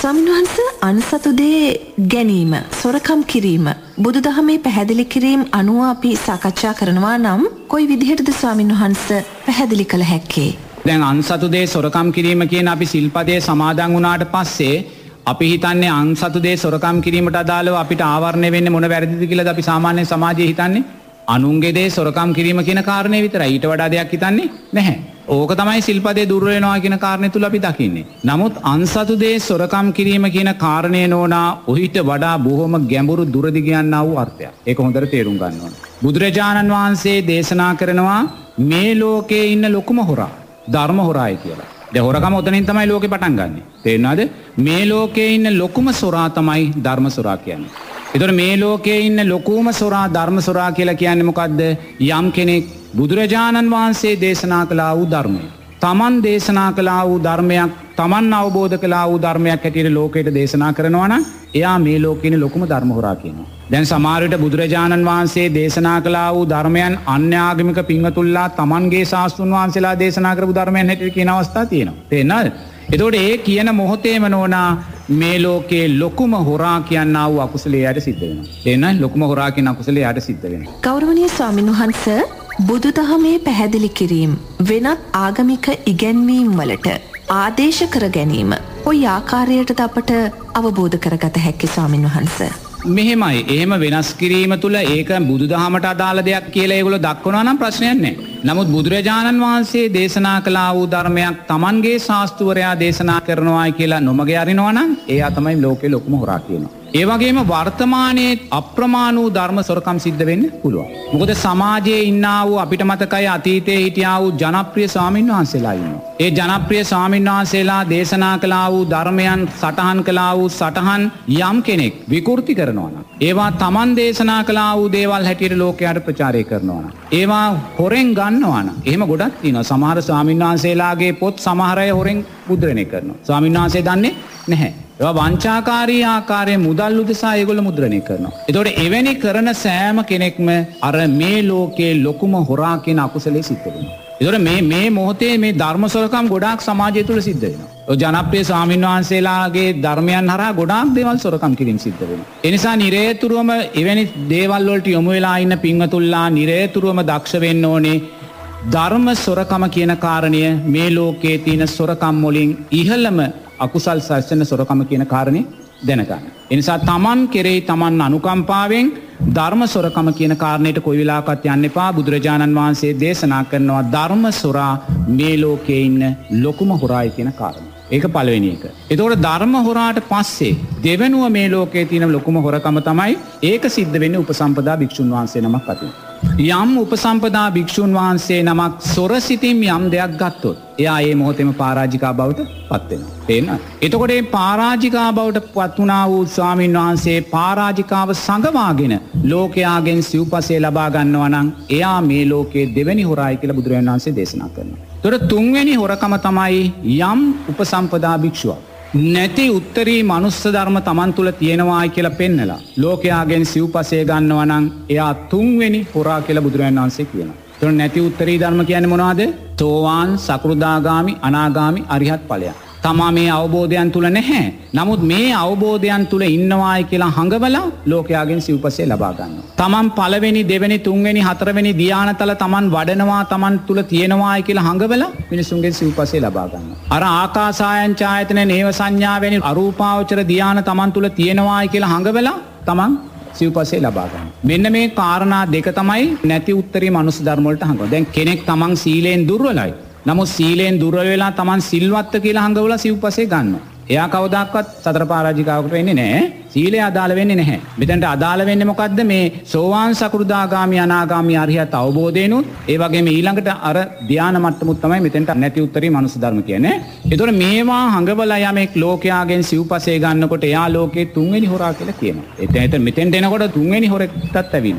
ස්වාමීන් වහන්සේ අන්සතු දේ ගැනීම, සොරකම් කිරීම, බුදුදහමේ පැහැදිලි කිරීම අනුව අපි සාකච්ඡා කරනවා නම් කොයි විදිහටද ස්වාමීන් වහන්සේ පැහැදිලි කළ හැක්කේ? දැන් අන්සතු දේ සොරකම් කිරීම කියන අපි සිල්පදයේ සමාදන් වුණාට පස්සේ අපි හිතන්නේ අන්සතු දේ සොරකම් කිරීමට අදාළව අපිට ආවරණය වෙන්නේ මොන වැරදිද කියලාද අපි සාමාන්‍ය සමාජයේ හිතන්නේ? අනුන්ගේ දේ සොරකම් කිරීම කියන කාරණේ විතරයි. ඊට වඩා දෙයක් හිතන්නේ නැහැ. ඕක තමයි සිල්පදේ දුර වෙනවා කියන කාරණේ තුල අපි දකින්නේ. නමුත් අන්සතු දේ සොරකම් කිරීම කියන කාරණේ නෝනා ඔහිට වඩා බොහොම ගැඹුරු දුරදි කියනා වූ අර්ථයක්. ඒක හොඳට තේරුම් ගන්න ඕන. බුදුරජාණන් වහන්සේ දේශනා කරනවා මේ ලෝකේ ඉන්න ලොකුම හොරා ධර්ම හොරායි කියලා. දැන් හොරකම උතනින් තමයි ලෝකේ පටන් ගන්නෙ. තේරෙනවද? මේ ලෝකේ ඉන්න ලොකුම සොරා තමයි ධර්ම සොරා කියන්නේ. ඒතර මේ ලෝකේ ඉන්න ලොකුම සොරා ධර්ම සොරා කියලා කියන්නේ මොකද්ද? යම් කෙනෙක් බුදුරජාණන් වහන්සේ දේශනා කළා වූ ධර්මය, තමන් දේශනා කළා වූ ධර්මයක්, තමන් අවබෝධ කළා වූ ධර්මයක් හැටියට ලෝකයට දේශනා කරනවා නම් එයා මේ ලෝකේ ඉන්න ලොකුම ධර්ම හොරා කියනවා. දැන් සමහර විට බුදුරජාණන් වහන්සේ දේශනා කළා වූ ධර්මයන් අන්‍ය ආගමික පින්වතුන්ලා තමන්ගේ ශාස්ත්‍රුන් වහන්සේලා දේශනා කරපු ධර්මයන් හැටියට කියන අවස්ථා තියෙනවා. තේරෙනවද? එතකොට ඒ කියන මොහොතේම නෝනා මේ ලෝකේ ලොකුම හොරා කියනා වූ අකුසලයට සිද්ධ වෙනවා. තේරෙනවද? ලොකුම හොරා කියන අකුසලයට සිද්ධ වෙනවා. ගෞරවනීය ස්වාමීන් වහන්සේ බුදුදහමේ පැහැදිලි කිරීම වෙනත් ආගමික ඉගැන්වීම් වලට ආදේශ කර ගැනීම කොයි ආකාරයටද අපට අවබෝධ කරගත හැකි ස්වාමීන් වහන්සේ? මෙහෙමයි. එහෙම වෙනස් කිරීම තුළ ඒක බුදුදහමට අදාළ දෙයක් කියලා ඒගොල්ලෝ දක්වනවා නම් ප්‍රශ්නයක් නැහැ. නමුත් බුදුරජාණන් වහන්සේ දේශනා කළා වූ ධර්මයක් තමන්ගේ ශාස්ත්‍රවරයා දේශනා කරනවායි කියලා නොමග යරිනවා නම් එයා තමයි ලෝකේ ලොකුම හොරා කියනවා. ඒ වගේම වර්තමානයේ අප්‍රමාණ වූ ධර්ම සොරකම් සිද්ධ වෙන්න පුළුවන්. මොකද සමාජයේ ඉන්නා වූ අපිට මතකයි අතීතයේ හිටියා වූ ජනප්‍රිය ස්වාමීන් වහන්සේලා ඉන්නවා. ඒ ජනප්‍රිය ස්වාමීන් වහන්සේලා දේශනා කළා වූ ධර්මයන් සටහන් කළා වූ සටහන් යම් කෙනෙක් විකෘති කරනවා නම් ඒවා Taman දේශනා කළා වූ දේවල් හැටියට ලෝකයට ප්‍රචාරය කරනවා නම් ඒවා හොරෙන් ගන්නවා නම් එහෙම ගොඩක් තියෙනවා. සමහර ස්වාමීන් වහන්සේලාගේ පොත් සමහර අය හොරෙන් මුද්‍රණය කරනවා. ස්වාමීන් වහන්සේ දන්නේ නැහැ. ඒවා වංචාකාරී ආකාරයේ මුදල් උදෙසා ඒගොල්ලෝ මුද්‍රණය කරනවා. ඒතකොට එවැනි කරන සෑම කෙනෙක්ම අර මේ ලෝකේ ලොකුම හොරා කියන අකුසලයේ සිද්ධ වෙනවා. ඒතකොට මේ මොහොතේ මේ ධර්ම සොරකම් ගොඩාක් සමාජය තුළ සිද්ධ වෙනවා. ඔය ජනප්‍රිය ස්වාමීන් වහන්සේලාගේ ධර්මයන් හරහා ගොඩාක් දේවල් සොරකම් කිරීම සිද්ධ වෙනවා. ඒ නිසා නිරේතුරුවම එවැනි දේවල් වලට යොමු වෙලා ඉන්න පින්වතුන්ලා නිරේතුරුවම දක්ෂ වෙන්න ඕනේ. ධර්ම සොරකම කියන කාරණය මේ ලෝකයේ තියෙන සොරකම් වලින් ඉහළම අකුසල් සැසෙන සොරකම කියන කාරණේ දැනගන්න. ඒ නිසා තමන් කෙරෙහි තමන් අනුකම්පාවෙන් ධර්ම සොරකම කියන කාරණේට කොයි වෙලාවකත් යන්න එපා. බුදුරජාණන් වහන්සේ දේශනා කරනවා ධර්ම සොරා මේ ලෝකේ ඉන්න ලොකුම හොරායි කියන කාරණේ. ඒක පළවෙනි එක. එතකොට ධර්ම හොරාට පස්සේ දෙවෙනුව මේ ලෝකේ තියෙන ලොකුම හොරකම තමයි ඒක සිද්ධ වෙන්නේ උපසම්පදා භික්ෂුන් වහන්සේ නමක් අතින්. යම් උපසම්පදා භික්ෂුන් වහන්සේ නමක් සොරසිතින් යම් දෙයක් ගත්තොත් එයා ඒ මොහොතේම පරාජිකා බවට පත් වෙනවා. තේරෙනවද? එතකොට මේ පරාජිකා බවට පත් වුණා වූ ස්වාමීන් වහන්සේ පරාජිකාව සංගවාගෙන ලෝකයාගෙන් සිව්පසය ලබා ගන්නවා නම් එයා මේ ලෝකයේ දෙවෙනි හොරායි කියලා බුදුරජාණන් වහන්සේ දේශනා කරනවා. එතකොට තුන්වෙනි හොරකම තමයි යම් උපසම්පදා භික්ෂුවක් නැති උත්තරී මනුස්ස ධර්ම තමන් තුළ තියෙනවායි කියලා පෙන්නලා ලෝකයාගෙන් සිව්පසය ගන්නවා නම් එයා තුන්වෙනි හොරා කියලා බුදුරජාණන් වහන්සේ කියනවා. එතකොට නැති උත්තරී ධර්ම කියන්නේ මොනවද? සෝවාන්, සකෘදාගාමි, අනාගාමි, අරිහත් ඵලයන්. තමා මේ අවබෝධයන් තුල නැහැ. නමුත් මේ අවබෝධයන් තුල ඉන්නවායි කියලා හඟවලා ලෝකයාගෙන් සිව්පසය ලබා ගන්නවා. තමන් පළවෙනි, දෙවෙනි, තුන්වෙනි, හතරවෙනි ධානතල තමන් වඩනවා, තමන් තුල තියෙනවායි කියලා හඟවලා මිනිසුන්ගෙන් සිව්පසය ලබා ගන්නවා. අර ආකාසායන් ඡායතන නේව සංඥා වැනි අරූපාවචර ධාන තමන් තුල තියෙනවායි කියලා හඟවලා තමන් සිව්පසය ලබා ගන්න. මෙන්න මේ කාරණා දෙක තමයි නැති උත්තරී මනුස්ස ධර්ම වලට හංගව. දැන් කෙනෙක් තමන් සීලෙන් දුර්වලයි. නමුත් සීලෙන් දුර්වල වෙලා තමන් සිල්වත්ත කියලා හංගවලා සිව්පසය ගන්නවා. එයා කවදාකවත් සතර පරාජිකාවකට වෙන්නේ නැහැ. සීලය අදාළ වෙන්නේ නැහැ. මෙතනට අදාළ වෙන්නේ මොකද්ද? මේ සෝවාන්, සකෘදාගාමි, අනාගාමි, අරිහත් අවබෝධේනොත් ඒ වගේම ඊළඟට අර ධාන මට්ටමුත් තමයි මෙතනට නැති උත්තරී මනුස්ස ධර්ම කියන්නේ. ඒතකොට මේවා හංගවලා යමෙක් ලෝකයාගෙන් සිව්පසය ගන්නකොට එයා ලෝකේ තුන්වෙනි හොරා කියලා කියනවා. එතන මෙතෙන්ට එනකොට තුන්වෙනි හොරෙක්ටත් ඇවිල්ලා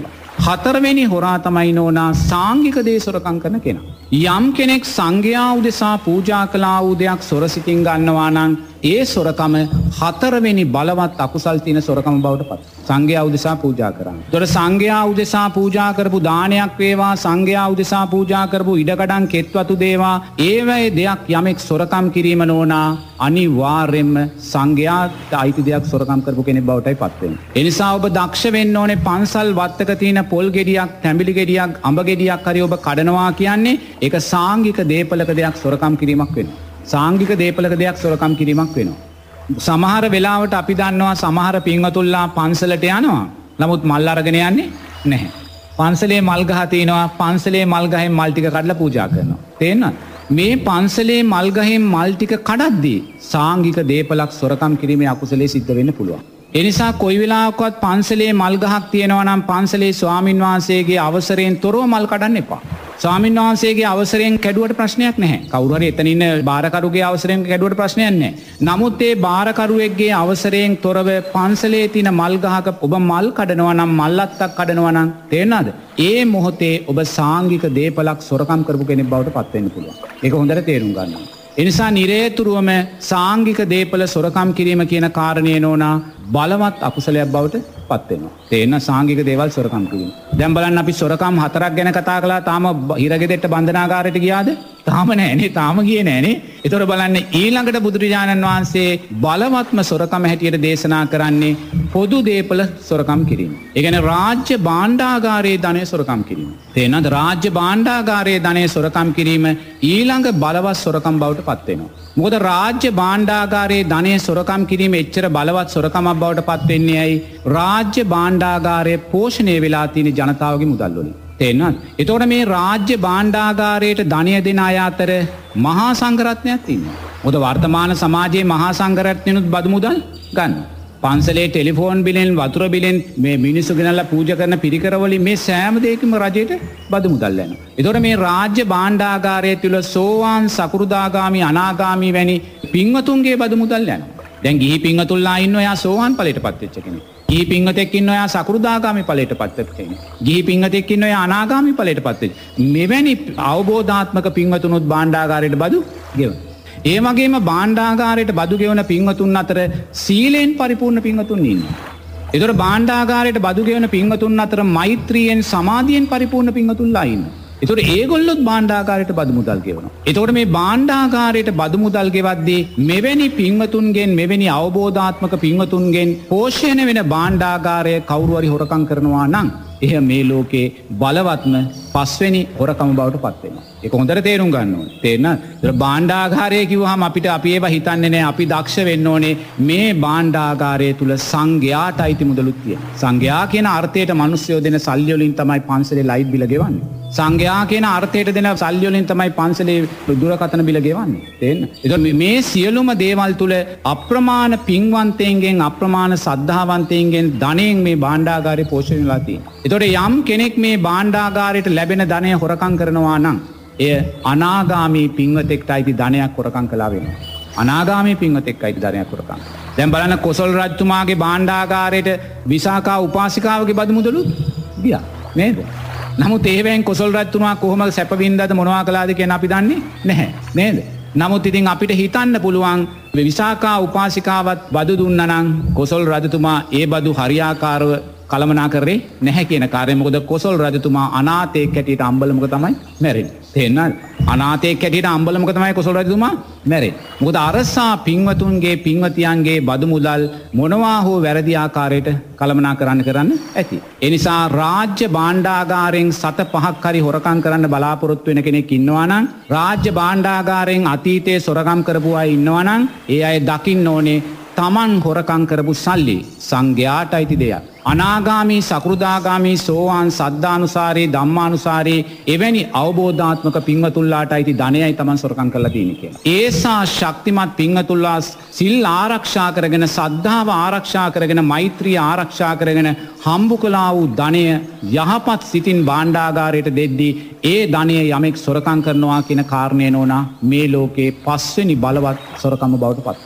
හතරවෙනි හොරා තමයි නෝනා සාංගික දේ සොරකම් කරන කෙනා. යම් කෙනෙක් සංඝයා උදෙසා පූජා කළා වූ දෙයක් සොරසිතින් ගන්නවා නම් ඒ සොරකම හතරවෙනි බලවත් අකුසල් තියෙන සොරකම බවට පත්. සංඝයා උදෙසා පූජා කරන්නේ. ඒතර සංඝයා උදෙසා පූජා කරපු දානයක් වේවා, සංඝයා උදෙසා පූජා කරපු ඉඩකඩම් කෙත්වතු දේවා, ඒවැයි දෙයක් යමෙක් සොරකම් කිරීම නෝනා අනිවාර්යෙන්ම සංඝයාට අයිති දෙයක් සොරකම් කරපු කෙනෙක් බවටයි පත් වෙන්නේ. ඒ නිසා ඔබ දක්ෂ වෙන්න ඕනේ පන්සල් වත්තක තියෙන පොල් ගෙඩියක්, තැඹිලි ගෙඩියක්, අඹ ගෙඩියක් හරි ඔබ කඩනවා කියන්නේ ඒක සාංගික දේපලක දෙයක් සොරකම් කිරීමක් වෙනවා. සාංගික දේපලක දෙයක් සොරකම් කිරීමක් වෙනවා. සමහර වෙලාවට අපි දන්නවා සමහර පින්වතුන්ලා පන්සලට යනවා. නමුත් මල් අරගෙන යන්නේ නැහැ. පන්සලේ මල් ගහ තියෙනවා. පන්සලේ මල් ගහෙන් මල් ටික කඩලා පූජා කරනවා. තේරෙනවද? මේ පන්සලේ මල් ගහෙන් මල් ටික කඩද්දී සාංගික දේපලක් සොරකම් කිරීමේ අකුසලයේ සිද්ධ වෙන්න පුළුවන්. ඒ නිසා කොයි වෙලාවකවත් පන්සලේ මල් ගහක් තියෙනවා නම් පන්සලේ ස්වාමින් වහන්සේගේ අවසරයෙන් තොරව මල් කඩන්න එපා. ස්වාමීන් වහන්සේගේ අවසරයෙන් කැඩුවට ප්‍රශ්නයක් නැහැ. කවුරු හරි එතන ඉන්න බාරකරුගේ අවසරයෙන් කැඩුවට ප්‍රශ්නයක් නැහැ. නමුත් ඒ බාරකරුවෙක්ගේ අවසරයෙන් තොරව පන්සලේ තියෙන මල් ගහක ඔබ මල් කඩනවා නම්, මල්ලත්තක් කඩනවා නම් තේරෙනවද? ඒ මොහොතේ ඔබ සාංගික දේපලක් සොරකම් කරපු කෙනෙක් බවට පත් වෙන්න පුළුවන්. ඒක හොඳට තේරුම් ගන්න ඕනේ. ඒ නිසා නිරේතුරුවම සාංගික දේපල සොරකම් කිරීම කියන කාරණේ නෝනා බලවත් අකුසලයක් බවට පත් වෙනවා. තේන සාංගික දේවල් සොරකම් කිරීම. දැන් බලන්න අපි සොරකම් 4ක් ගැන කතා කළා. තාම හිරගෙදෙට්ට බන්ධනාගාරයට ගියාද? තාම නෑනේ. තාම ගියේ නෑනේ. ඒතර බලන්න ඊළඟට බුදුරජාණන් වහන්සේ බලවත්ම සොරකම හැටියට දේශනා කරන්නේ පොදු දේපල සොරකම් කිරීම. ඒ කියන්නේ රාජ්‍ය භාණ්ඩාගාරයේ ධනය සොරකම් කිරීම. තේනද? රාජ්‍ය භාණ්ඩාගාරයේ ධනය සොරකම් කිරීම ඊළඟ බලවත් සොරකම් බවට පත් වෙනවා. මොකද රාජ්‍ය භාණ්ඩාගාරයේ ධනය සොරකම් කිරීම එච්චර බලවත් සොරකමක් බවට පත් වෙන්නේ ඇයි? රාජ්‍ය භාණ්ඩාගාරය පෝෂණය වෙලා තියෙන ජනතාවගේ මුදල් වලින්. තේරෙනවද? එතකොට මේ රාජ්‍ය භාණ්ඩාගාරයට ධනය දෙන අය අතර මහා සංඝරත්නයක් ඉන්නවා. මොකද වර්තමාන සමාජයේ මහා සංඝරත්නයනුත් බදු මුදල් ගන්නවා. පන්සලේ ටෙලිෆෝන් බිලෙන්, වතුර බිලෙන්, මේ මිනිස්සු ගෙනල්ලා පූජා කරන පිරිකර වලින් මේ සෑම දෙයකම රජයට බදු මුදල් යනවා. ඒතකොට මේ රාජ්‍ය භාණ්ඩාගාරය තුල සෝවාන්, සකෘදාගාමි, අනාගාමි වැනි පින්වතුන්ගේ බදු මුදල් යනවා. දැන් ගිහි පින්වතුන්ලා ඉන්නවා යා සෝවාන් ඵලයටපත් වෙච්ච කෙනෙක්. ගිහි පින්වතෙක් ඉන්නවා යා සකෘදාගාමි ඵලයටපත් වෙච්ච කෙනෙක්. ගිහි පින්වතෙක් ඉන්නවා යා අනාගාමි ඵලයටපත් වෙච්ච. මෙවැනි අවබෝධාත්මක පින්වතුනුත් භාණ්ඩාගාරයට බදු ගෙවනවා. ඒ වගේම භාණ්ඩාගාරයට බදු ගෙවන පින්වතුන් අතර සීලෙන් පරිපූර්ණ පින්වතුන් ඉන්නවා. ඒතර භාණ්ඩාගාරයට බදු ගෙවන පින්වතුන් අතර මෛත්‍රියෙන්, සමාධියෙන් පරිපූර්ණ පින්වතුන්ලා ඉන්නවා. ඒතර ඒගොල්ලොත් භාණ්ඩාගාරයට බදු මුදල් ගෙවනවා. ඒතකොට මේ භාණ්ඩාගාරයට බදු මුදල් ගෙවද්දී මෙවැනි පින්වතුන්ගෙන්, මෙවැනි අවබෝධාත්මක පින්වතුන්ගෙන් පෝෂණය වෙන භාණ්ඩාගාරය කවුරු හරි හොරකම් කරනවා නම් එහ මේ ලෝකේ බලවත්ම පස්වෙනි හොරකම බවට පත් වෙනවා. ඒක හොඳට තේරුම් ගන්න ඕනේ. තේරෙනවද? ඒතර භාණ්ඩාගාරය කිව්වහම අපිට අපි ඒවා හිතන්නේ නැහැ. අපි දක්ෂ වෙන්න ඕනේ මේ භාණ්ඩාගාරය තුල සංඝයාට අයිති මුදලුත් තියෙනවා. සංඝයා කියන අර්ථයට මිනිස්සුયો දෙන සල්ලි වලින් තමයි පන්සලේ ලයිට් බිල ගෙවන්නේ. සංඝයා කියන අර්ථයට දෙන සල්ලි වලින් තමයි පන්සලේ දුරකථන බිල ගෙවන්නේ. තේරෙනවද? ඒතර මේ සියලුම දේවල් තුල අප්‍රමාණ පින්වන්තයින්ගෙන්, අප්‍රමාණ සද්ධාවන්තයින්ගෙන් ධනෙන් මේ භාණ්ඩාගාරය පෝෂණය වෙලා තියෙනවා. ඒතකොට යම් කෙනෙක් මේ භාණ්ඩාගාරයට ලැබෙන ධනය හොරකම් කරනවා නම් එය අනාගාමී පින්වතෙක්ට අයිති ධනයක් හොරකම් කළා වෙනවා. අනාගාමී පින්වතෙක්ට අයිති ධනයක් හොරකම්. දැන් බලන්න කොසල් රජතුමාගේ භාණ්ඩාගාරයට විසාකා උපාසිකාවගේ බදු මුදලුත් ගියා නේද? නමුත් ඒවෙන් කොසල් රජතුමා කොහොමද සැප වින්දාද, මොනවා කළාද කියන අපි දන්නේ නැහැ නේද? නමුත් ඉතින් අපිට හිතන්න පුළුවන් විසාකා උපාසිකාවත් බදු දුන්නා නම් කොසල් රජතුමා ඒ බදු හරියාකාරව කළමනා කරේ නැහැ කියන කාර්යය. මොකද කොසල් රජතුමා අනාථයෙක් හැටියට අම්බලමුක තමයි මැරෙන්නේ. තේරෙනවද? අනාථයෙක් හැටියට අම්බලමුක තමයි කොසල් රජතුමා මැරෙන්නේ. මොකද අරසා පින්වතුන්ගේ, පින්වතියන්ගේ බදු මුදල් මොනවා හෝ වැරදි ආකාරයට කළමනා කරන්න ඇති. ඒ නිසා රාජ්‍ය භාණ්ඩාගාරයෙන් 7-5ක් හරි හොරකම් කරන්න බලාපොරොත්තු වෙන කෙනෙක් ඉන්නවා නම්, රාජ්‍ය භාණ්ඩාගාරයෙන් අතීතයේ සොරකම් කරපු අය ඉන්නවා නම්, ඒ අය දකින්න ඕනේ තමන් හොරකම් කරපු සල්ලි සංඝයාට අයිති දෙයක්. අනාගාමී, සකෘදාගාමී, සෝවාන්, සද්ධානුසාරී, ධම්මානුසාරී එවැනි අවබෝධාත්මක පින්වතුන්ලාට අයිති ධනයයි තමන් සොරකම් කරලා තියෙන්නේ කියලා. ඒසා ශක්තිමත් පින්වතුන්ලා සිල් ආරක්ෂා කරගෙන, සද්ධාව ආරක්ෂා කරගෙන, මෛත්‍රිය ආරක්ෂා කරගෙන හම්බු කළා වූ ධනය යහපත් සිතින් භාණ්ඩාගාරයට දෙද්දී ඒ ධනය යමෙක් සොරකම් කරනවා කියන කාරණේ නෝනා මේ ලෝකේ පස්වෙනි බලවත් සොරකම බවට පත් වෙනවා.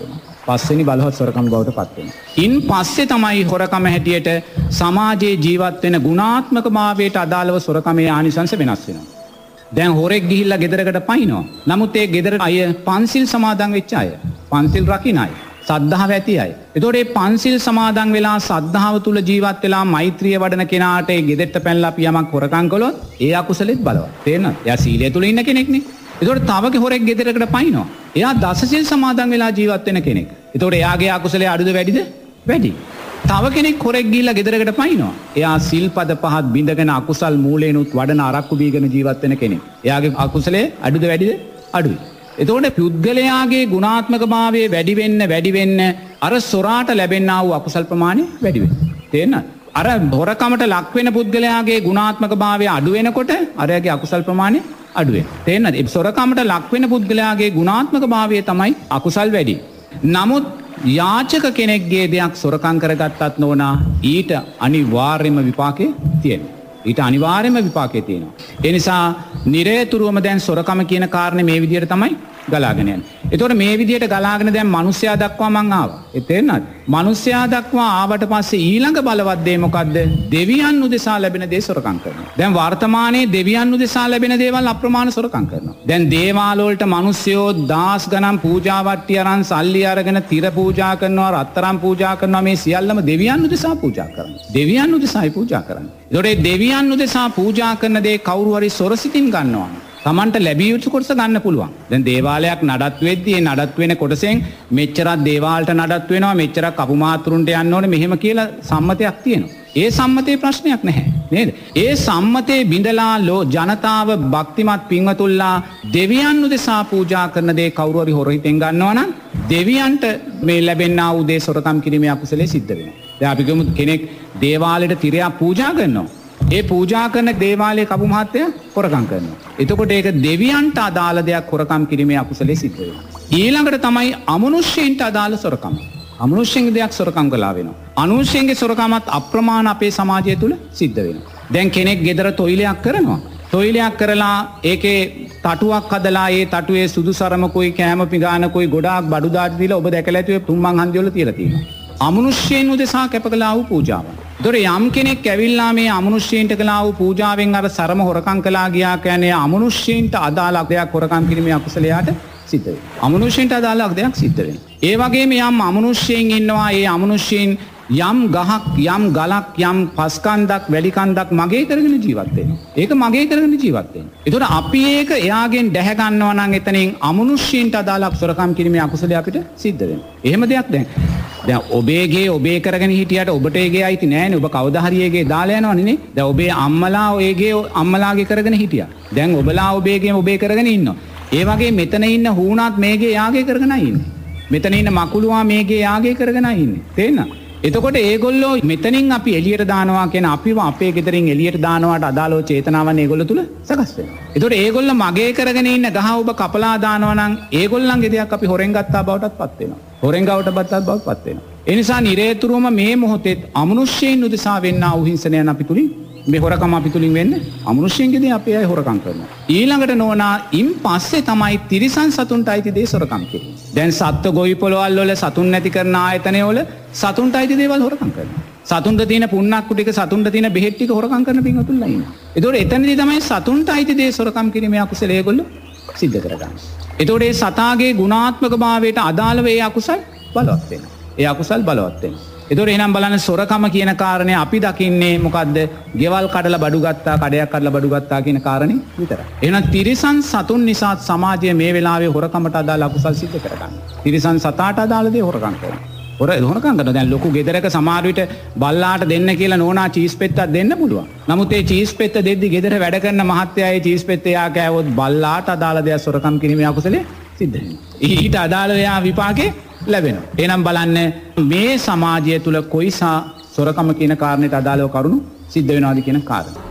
පස්වෙනි බලවත් සොරකම් බවට පත් වෙනවා. ඉන් පස්සේ තමයි හොරකම හැටියට සමාජයේ ජීවත් වෙන ගුණාත්මක භාවයට අදාළව සොරකමේ ආනිසංශ වෙනස් වෙනවා. දැන් හොරෙක් ගිහිල්ලා ගෙදරකට පයින්නවා. නමුත් ඒ ගෙදර අය පන්සිල් සමාදන් වෙච්ච අය. පන්සිල් රකින්න අය. සද්ධාව ඇති අය. එතකොට මේ පන්සිල් සමාදන් වෙලා සද්ධාව තුල ජීවත් වෙලා මෛත්‍රිය වඩන කෙනාට ඒ ගෙදරට පැනලා අපි යමක් හොරකම් කළොත් ඒ අකුසලෙත් බලවත්. තේරෙනවද? එයා සීලය තුල ඉන්න කෙනෙක්නේ. එතකොට තවක හොරෙක් ගෙදරකට පයින්නවා. එයා දසසිල් සමාදන් වෙලා ජීවත් වෙන කෙනෙක්. එතකොට එයාගේ අකුසලයේ අඩුද වැඩිද? වැඩි. තව කෙනෙක් හොරෙක් ගිහිල්ලා ගෙදරකට පයින්නවා. එයා සිල්පද පහත් බිඳගෙන අකුසල් මූලේනුත් වඩන අරක්කු බීගෙන ජීවත් වෙන කෙනෙක්. එයාගේ අකුසලයේ අඩුද වැඩිද? අඩුයි. එතකොට පුද්ගලයාගේ ගුණාත්මක භාවයේ වැඩි වෙන්න අර සොරාට ලැබෙනා වූ අකුසල් ප්‍රමාණය වැඩි වෙනවා. තේරෙනවද? අර හොරකමට ලක් වෙන පුද්ගලයාගේ ගුණාත්මක භාවය අඩු වෙනකොට අරයාගේ අකුසල් ප්‍රමාණය අඩු වෙනවා. තේරෙනවද? ඒ සොරකමට ලක් වෙන පුද්ගලයාගේ ගුණාත්මක භාවය තමයි අකුසල් වැඩි. නමුත් යාචක කෙනෙක්ගේ දෙයක් සොරකම් කරගත්තත් නෝනා ඊට අනිවාර්යම විපාකේ තියෙනවා. ඊට අනිවාර්යම විපාකේ තියෙනවා. ඒ නිසා නිරේතුරුවම දැන් සොරකම කියන කාරණේ මේ විදිහට තමයි ගලාගෙන යන්නේ. ඒතකොට මේ විදිහට ගලාගෙන දැන් මිනිස්සයා දක්වා මං ආවා. ඒ තේරෙනවද? මිනිස්සයා දක්වා ආවට පස්සේ ඊළඟ බලවත් දේ මොකද්ද? දෙවියන් උදෙසා ලැබෙන දේ සොරකම් කරනවා. දැන් වර්තමානයේ දෙවියන් උදෙසා ලැබෙන දේවල් අප්‍රමාණ සොරකම් කරනවා. දැන් දේවාල වලට මිනිස්සයෝ දාස් ගණන් පූජා වට්ටි අරන් සල්ලි අරගෙන තිර පූජා කරනවා, රත්තරන් පූජා කරනවා. මේ සියල්ලම දෙවියන් උදෙසා පූජා කරනවා. දෙවියන් උදෙසායි පූජා කරන්නේ. ඒතකොට දෙවියන් උදෙසා පූජා කරන දේ කවුරු හරි සොරසිතින් ගන්නවා. තමන්ට ලැබිය යුතු කොටස ගන්න පුළුවන්. දැන් දේවාලයක් නඩත්තු වෙද්දී ඒ නඩත්තු වෙන කොටසෙන් මෙච්චරක් දේවාලට නඩත්තු වෙනවා, මෙච්චරක් අපමාත්‍රුන්ට යන්න ඕනේ මෙහෙම කියලා සම්මතයක් තියෙනවා. ඒ සම්මතේ ප්‍රශ්නයක් නැහැ නේද? ඒ සම්මතේ බිඳලා ජනතාව භක්තිමත් පින්වතුල්ලා දෙවියන් උදෙසා පූජා කරන දේ කවුරු හරි හොර හිතෙන් ගන්නවා නම් දෙවියන්ට මේ ලැබෙනා වූ දේ සොරකම් කිරීමේ අකුසලයේ සිද්ධ වෙනවා. දැන් අපි ගමු කෙනෙක් දේවාලෙට තිරයක් පූජා කරනවා. ඒ පූජා කරන දේවාලයේ කපු මහත්තයා හොරකම් කරනවා. එතකොට ඒක දෙවියන්ට අදාළ දෙයක් හොරකම් කිරීමේ අකුසලයේ සිද්ධ වෙනවා. ඊළඟට තමයි අමනුෂ්‍යයන්ට අදාළ සොරකම. අමනුෂ්‍යයන්ගේ දෙයක් සොරකම් කළා වෙනවා. අනුෂ්‍යයන්ගේ සොරකමත් අප්‍රමාණ අපේ සමාජය තුල සිද්ධ වෙනවා. දැන් කෙනෙක් ගෙදර තොইলයක් කරනවා. තොইলයක් කරලා ඒකේ තටුවක් හදලා ඒ තටුවේ සුදු සරමකුයි කෑම පිඟානකුයි ගොඩාක් බඩු දාටි දීලා ඔබ දැකලා ඇති ඔය තුම්මන් හන්දිය වල තියලා තියෙනවා. අමනුෂ්‍යයන් උදෙසා කැප කළා වූ පූජාවක්. ඒතොර යම් කෙනෙක් ඇවිල්ලා මේ අමනුෂ්‍යයන්ට කළා වූ පූජාවෙන් අර සරම හොරකම් කළා ගියා කියන්නේ අමනුෂ්‍යයන්ට අදාළ දෙයක් හොරකම් කිරීමේ අකුසලයට සිද්ධ වෙනවා. අමනුෂ්‍යයන්ට අදාළ දෙයක් සිද්ධ වෙනවා. ඒ වගේම යම් අමනුෂ්‍යයන් ඉන්නවා. ඒ අමනුෂ්‍යයන් යම් ගහක් යම් ගලක් යම් පස්කන්දක් වැලි කන්දක් මගේ කරගෙන ජීවත් වෙනවා. ඒක මගේ කරගෙන ජීවත් වෙනවා. ඒතොර අපි ඒක එයාගෙන් දැහැ ගන්නවා නම් එතනින් අමනුෂ්‍යයන්ට අදාළ සොරකම් කිරීමේ අකුසලය අපිට සිද්ධ වෙනවා. එහෙම දෙයක් දැන් ඔබේගේ ඔබේ කරගෙන හිටියට ඔබට ඒගේ අයිති නෑනේ. ඔබ කවදා හරි ඒගේ දාලා යනවනේ නේ. දැන් ඔබේ අම්මලා ඔයගේ අම්මලාගේ කරගෙන හිටියා. දැන් ඔබලා ඔබේගේ ඔබේ කරගෙන ඉන්නවා. ඒ වගේ මෙතන ඉන්න හුණාත් මේගේ යාගේ කරගෙනයි ඉන්නේ. මෙතන ඉන්න මකුලුවා මේගේ යාගේ කරගෙනයි ඉන්නේ. තේරෙනවද? එතකොට ඒගොල්ලෝ මෙතනින් අපි එළියට දානවා කියන අපිව අපේ ගෙදරින් එළියට දානවාට අදාළව චේතනාවන් ඒගොල්ලෝ තුල සකස් වෙනවා. එතකොට ඒගොල්ලෝ මගේ කරගෙන ඉන්න ගහ ඔබ කපලා දානවා නම් ඒගොල්ලන්ගේ දෙයක් අපි හොරෙන් ගත්තා බවටත් පත් වෙනවා. හොරෙන් ගවට බත්තත් බවට පත් වෙනවා. ඒ නිසා නිරේතුරුවම මේ මොහොතේ අමනුෂ්‍යයන් උදෙසා වෙන්නා වූ හිංසනයන් අපි තුලින් මේ හොරකම අපි තුලින් වෙන්නේ අමනුෂ්‍යයන්ගේ දේ අපේ අය හොරකම් කරනවා. ඊළඟට නෝනා ඉන් පස්සේ තමයි තිරිසන් සතුන්ට අයිති දේ සොරකම් කිරීම. දැන් සත්ත්ව ගොවි පොළවල් වල සතුන් නැති කරන ආයතනවල සතුන්ට අයිති දේවල් හොරකම් කරනවා. සතුන්ට තියෙන පුන්නක්කු ටික සතුන්ට තියෙන බෙහෙත් ටික හොරකම් කරන පින්වතුන්ලා ඉන්නවා. ඒතකොට එතනදී තමයි සතුන්ට අයිති දේ සොරකම් කිරීමේ අකුසලයේ ඒගොල්ලෝ සිද්ධ කරගන්නේ. ඒතකොට ඒ සතාගේ ගුණාත්මක භාවයට අදාළව ඒ අකුසල් බලවත් වෙනවා. ඒ අකුසල් බලවත් වෙනවා. ඒතකොට එහෙනම් බලන්න සොරකම කියන කාරණේ අපි දකින්නේ මොකද්ද? ගෙවල් කඩලා බඩු ගත්තා, කඩයක් කඩලා බඩු ගත්තා කියන කාරණේ විතරයි. එහෙනම් තිරිසන් සතුන් නිසා සමාජය මේ වෙලාවේ හොරකමට අදාළ අකුසල් සිද්ධ කරගන්නවා. තිරිසන් සතාට අදාළ දේ හොරකම් කරනවා. හොරකම් කරනවා. දැන් ලොකු ගෙදරක සමහර විට බල්ලාට දෙන්න කියලා නෝනා චීස් පෙත්තක් දෙන්න පුළුවන්. නමුත් ඒ චීස් පෙත්ත දෙද්දි ගෙදර වැඩ කරන මහත්තයා ඒ චීස් පෙත්ත එයා කෑවොත් බල්ලාට අදාළ දේ සොරකම් කිරීමේ අකුසලයේ සිද්ධ වෙනවා. ඊට අදාළව එයා විපාකේ ලැබෙනවා. එහෙනම් බලන්න මේ සමාජය තුල කොයිසා සොරකම කියන කාරණේට අදාළව කරුණු සිද්ධ වෙනවාද කියන කාරණා.